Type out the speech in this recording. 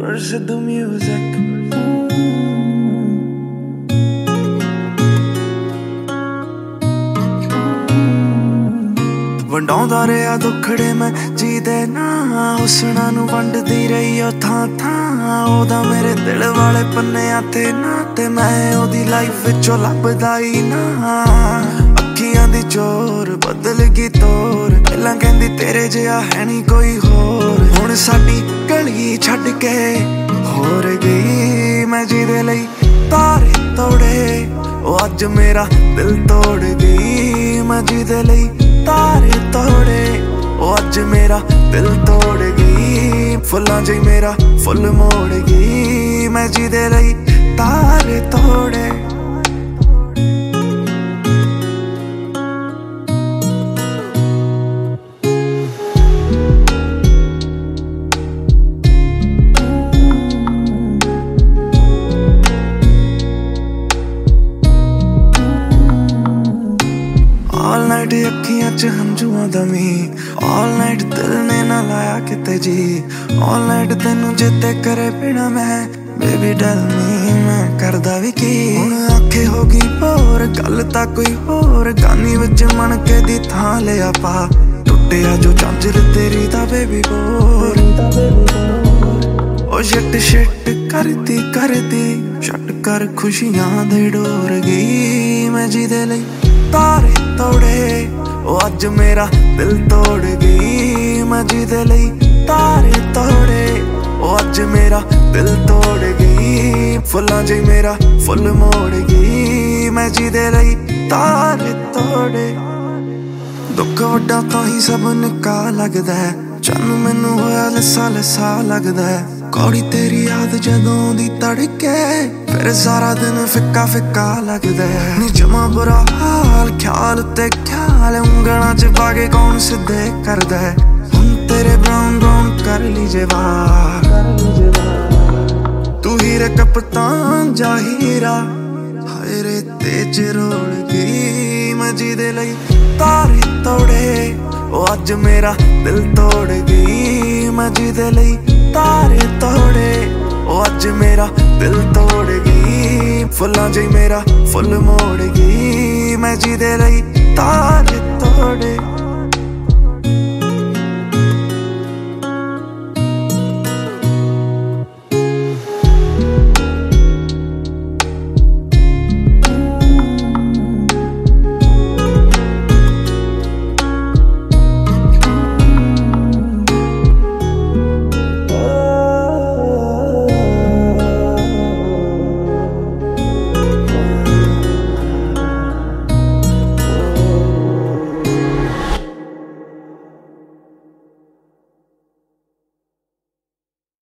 Siddhu music. ਵੰਡਾਉਂਦਾ ਰਿਹਾ ਦੁੱਖੜੇ ਮੈਂ ਜੀਦੇ ਨਾ ਹੁਸਨਾਂ ਨੂੰ ਵੰਡਦੀ ਰਹੀ ਉਹ ਥਾਂ ਥਾਂ ਉਹਦਾ ਮੇਰੇ ਦਿਲ ਵਾਲੇ ਪੰਨਿਆਂ ਤੇ ਨਾ ਤੇ ਮੈਂ ਉਹਦੀ ਲਾਈਫ ਵਿੱਚੋਂ ਲੱਭਦਾ ਹੀ ਨਾ ਅੱਖੀਆਂ ਦੀ ਚੋਰ ਬਦਲ ਗਈ ਤੋਰ ਪਹਿਲਾਂ ਕਹਿੰਦੀ ਤੇਰੇ ਜਿਹਾ ਹੈ ਨਹੀਂ ਕੋਈ ਹੋਰ ਹੁਣ ਸਾਡੀ ਗਲੀ ਛੱਡ ਕੇ ਹੋਰ ਗਈ ਮੈਂ ਜਿਹਦੇ ਲਈ ਤਾਰੇ ਤੋੜੇ ਉਹ ਅੱਜ ਮੇਰਾ ਦਿਲ ਤੋੜ ਗਈ ਮੈਂ ਜਿਹਦੇ ਲਈ ਤਾਰੇ ਤੋੜੇ ਉਹ ਅੱਜ ਮੇਰਾ ਦਿਲ ਤੋੜ ਗਈ ਫੁੱਲਾਂ ਜਿਹੀ ਮੇਰਾ ਫੁੱਲ ਮੋੜ ਗਈ ਮੈਂ ਜਿਹਦੇ ਲਈ ਤਾਰੇ ਤੋੜੇ All night ਅੱਖੀਆਂ ਚ ਹੰਝੂਆਂ ਦਾ ਮੀਂਹ All night ਦਿਲ ਨੇ ਨਾ ਲਾਇਆ ਕਿਤੇ ਜੀ All night ਤੈਨੂੰ ਜਿੱਤੇ ਕਰੇ ਬਿਨਾ ਮੈਂ Baby tell me ਮੈਂ ਕਰਦਾ ਵੀ ਕੀ ਹੁਣ ਆਖੇ ਹੋ ਗਈ ਭੋਰ ਗੱਲ ਤਾਂ ਕੋਈ ਹੋਰ ਗਾਨੀ ਵਿੱਚ ਮਣ ਕੇ ਦੀ ਥਾਂ ਲਿਆ ਪਾ ਟੁੱਟਿਆ ਜੋ ਝਾਂਜਰ ਤੇਰੀ ਦਾ ਬੇਬੀ ਬੋਰ ਉਹ ਸ਼ਿਟ ਕਰਦੀ ਛੱਡ ਕਰ ਖੁਸ਼ੀਆਂ ਦੇ ਡੋਰ ਗਈ ਮੈਂ ਜਿਹਦੇ ਲਈ ਤਾਰੇ ਤੋੜੇ ਉਹ ਅੱਜ ਮੇਰਾ ਦਿਲ ਤੋੜ ਗਈ ਮੈਂ ਜਿਹਦੇ ਲਈ ਤਾਰੇ ਤੋੜੇ ਉਹ ਅੱਜ ਮੇਰਾ ਦਿਲ ਤੋੜ ਗਈ ਫੁੱਲਾਂ ਜਿਹੀ ਮੇਰਾ ਫੁੱਲ ਮੋੜ ਗਈ ਮੈਂ ਜਿਹਦੇ ਲਈ ਤਾਰੇ ਤੋੜੇ ਦੁੱਖ ਵੱਡਾ ਤਾਂ ਹੀ ਸਭ ਨਿੱਕਾ ਲੱਗਦਾ ਚੰਨ ਮੈਨੂੰ ਹੋਇਆ ਲੱਸਾ ਲੱਗਦਾ ਕੌੜੀ ਤੇਰੀ ਯਾਦ ਜਦੋਂ ਦੀ ਤੜਕੇ ਫਿਰ ਸਾਰਾ ਦਿਨ ਫਿੱਕਾ ਲੱਗਦਾ ਨੀ ਜਮਾ ਬੁਰਾ ਹਾਲ ਖਿਆਲ ਤੇ ਖਿਆਲ ਉਂਗਲਾਂ ਚ ਪਾ ਕੇ ਕੌਣ ਸਿੱਧੇ ਕਰਦਾ ਹੁਣ ਤੇਰੇ ਬਰਾਊਨ ਕਰ ਲਈ ਜੇ ਵਾਰ ਤੂੰ ਹੀਰੇ ਕਪਤਾਨ ਜਾਹੀਰਾ ਹਾਏ ਰੇ ਤੇਜ ਰੋਲ ਗਈ ਮੈਂ ਜਿਹਦੇ ਲਈ ਤਾਰੇ ਤੋੜੇ ਉਹ ਅੱਜ ਮੇਰਾ ਦਿਲ ਤੋੜ ਗਈ ਮੈਂ ਜਿਹਦੇ ਲਈ ਤਾਰੇ ਤੋੜੇ ਉਹ ਅੱਜ ਮੇਰਾ ਦਿਲ ਤੋੜ ਗਈ ਫੁੱਲਾਂ ਜਿਹੀ ਮੇਰਾ ਫੁੱਲ ਮੋੜ ਗਈ ਮੈਂ ਜਿਹਦੇ ਲਈ ਤਾਰੇ ਤੋੜੇ